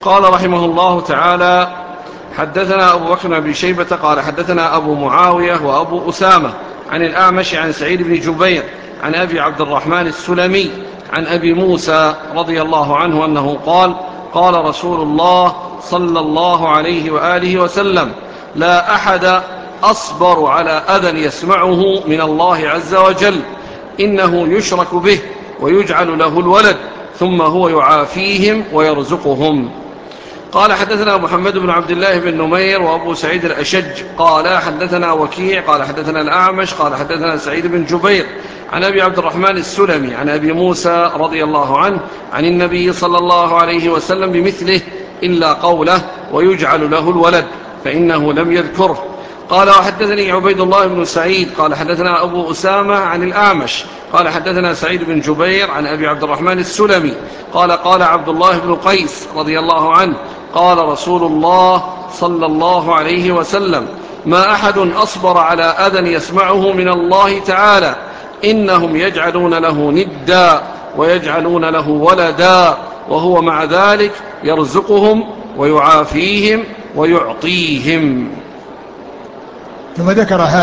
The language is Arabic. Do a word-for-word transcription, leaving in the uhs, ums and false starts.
قال رحمه الله تعالى: حدثنا أبو بكر بن شيبة قال حدثنا أبو معاوية وأبو أسامة عن الأعمش عن سعيد بن جبير عن أبي عبد الرحمن السلمي عن أبي موسى رضي الله عنه أنه قال: قال رسول الله صلى الله عليه وآله وسلم: لا أحد أصبر على أذى يسمعه من الله عز وجل، إنه يشرك به ويجعل له الولد ثم هو يعافيهم ويرزقهم. قال حدثنا محمد بن عبد الله بن نمير وأبو سعيد الأشج قال حدثنا وكيع قال حدثنا الأعمش قال حدثنا سعيد بن جبير عن أبي عبد الرحمن السلمي عن أبي موسى رضي الله عنه عن النبي صلى الله عليه وسلم بمثله إلا قوله: ويجعل له الولد، فإنه لم يذكره. قال وحدثني عبيد الله بن سعيد قال حدثنا أبو أسامة عن الأعمش قال حدثنا سعيد بن جبير عن أبي عبد الرحمن السلمي قال قال عبد الله بن قيس رضي الله عنه: قال رسول الله صلى الله عليه وسلم: ما أحد أصبر على أذى يسمعه من الله تعالى، إنهم يجعلون له ندا ويجعلون له ولدا وهو مع ذلك يرزقهم ويعافيهم ويعطيهم. ثم ذكر هذا